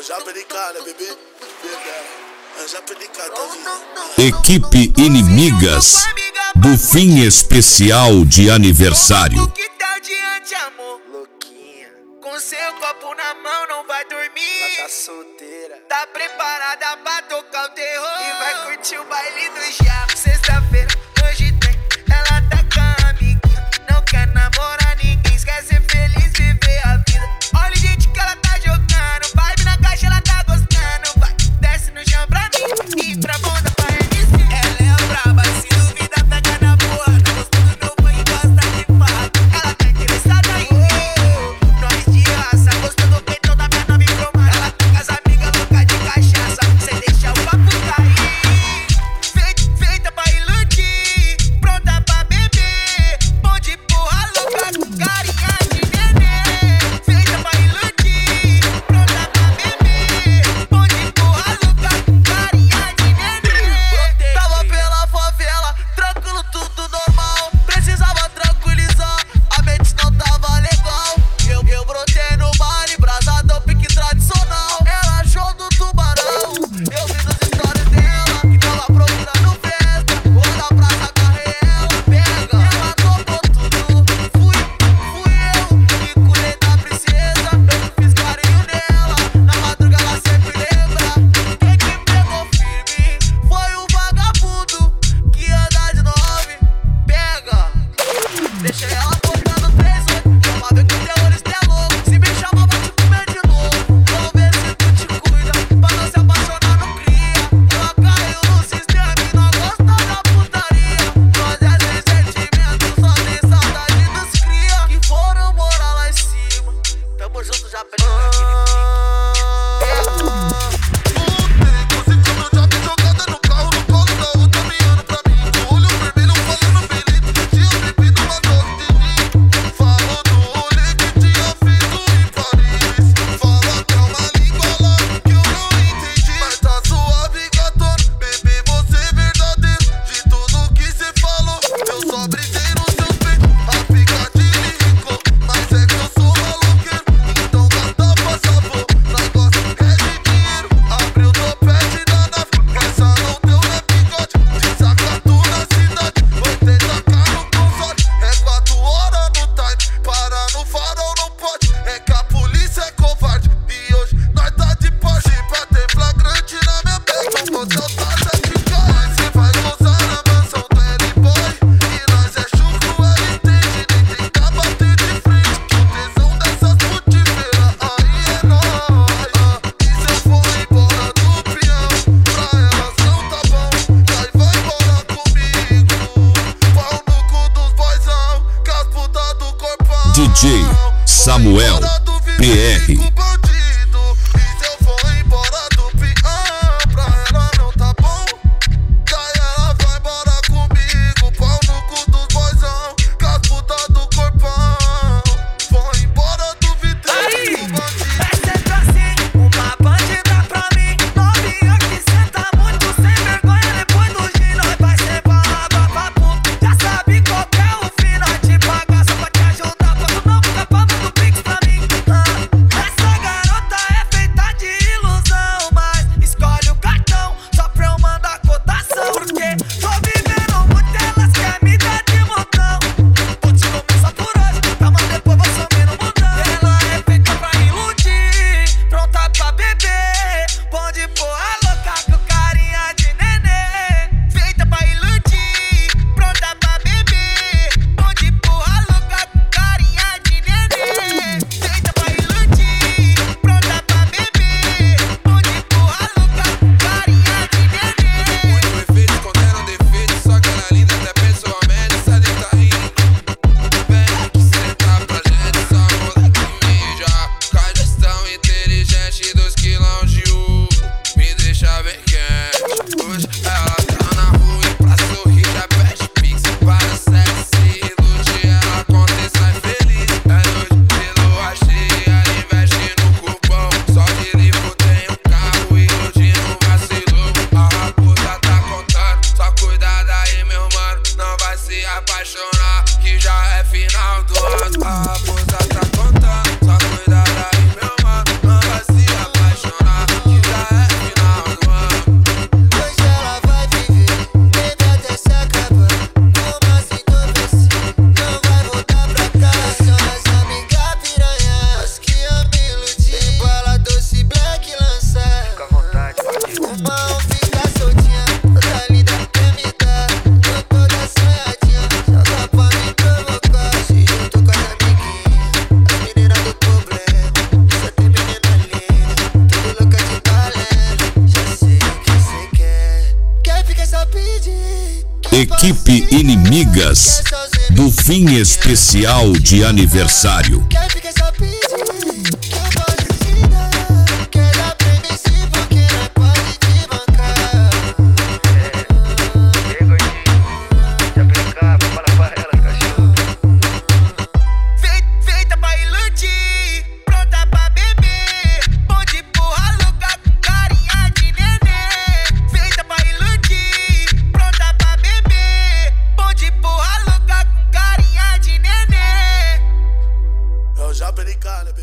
Equipe Inimigas do fim especial de aniversário. Que tá diante, amor? Louquinha. Com seu copo na mão não vai dormir. Ela tá solteira. Tá preparada pra tocar o terror. E vai curtir o baile do Diabo. Sexta-feira, hoje tem. Ela tá com a amiguinha. Não quer namorar ninguém. Quer ser feliz, viver a vida. Olha o jeito que ela tá jogando. Vibe na caixa, ela tá gostando. Vai, desce no chão pra mim. E pra bunda pra RMC. Ela é braba, se duvida, pega na porra. Tá gostando do banho e gosta de fato. Ela tá interessada em nós de raça. Gostou do peitão da minha nova cromada. Ela tá com as amigas loucas de cachaça. Cê deixa o papo cair. Feita pra iludir, pronta pra beber. Bom de porra louca com carinha de nenê. Feita pra iludir, pronta pra beber. Bom de porra louca com carinha de nenê. Tava pela favela, tranquilo, tudo normal. Precisava tranquilizar, a mente não tava legal. Eu brotei no baile, brasadão, pique tradicional. Ela achou do tubarão, eu vi nas histórias dela. Que tava procurando festa, vou da praça, agarrei ela. Pega, ela topou tudo. Fui eu que cuidei da princesa. Eu fiz carinho nela, na madrugada ela sempre lembra. Quem que pegou firme foi o vagabundo que anda de 9. Pega, deixei ela botando 3-8. Chama ver que o terrorista é louco. Se me chama, vou te comer de novo. Vamos ver se tu te cuida, pra não se apaixonar no cria. Ela caiu no sistema e não gosta da putaria. Nós é sem sentimento, só tem saudade dos cria que foram morar lá em cima. Tamo junto, já perdeu aquele DJ Samuel PR. Essa garota Equipe Inimigas do Fim Especial de Aniversário. Japanicana,